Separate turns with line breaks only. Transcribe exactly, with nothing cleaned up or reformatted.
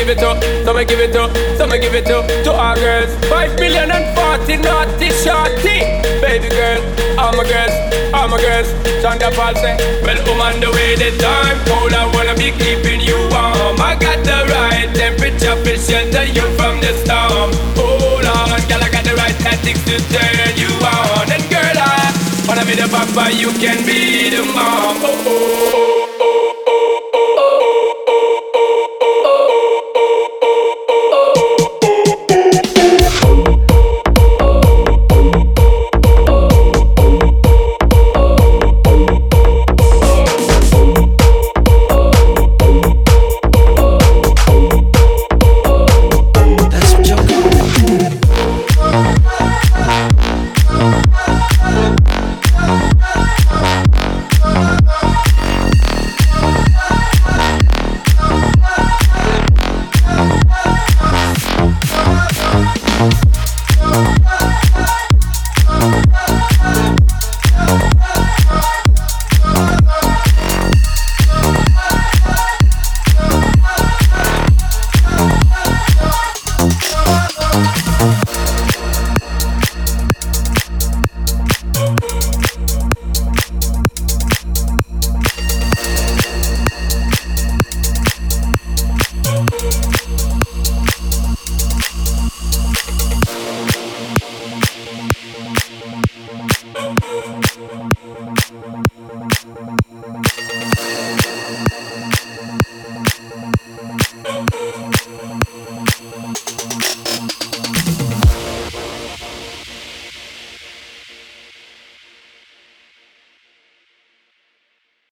give it up, so me give it up, so me give it up to our girls. Five million and forty naughty shorty. Baby girl, all my girls, all my girls. Shonda Paul say, well, I'm on the way, the time cold, I wanna be keeping you warm. I got the right temperature to shelter you from the storm. Hold on, girl, I got the right tactics to turn you on. And girl, I wanna be the papa, you can be the mom. Oh, oh, oh.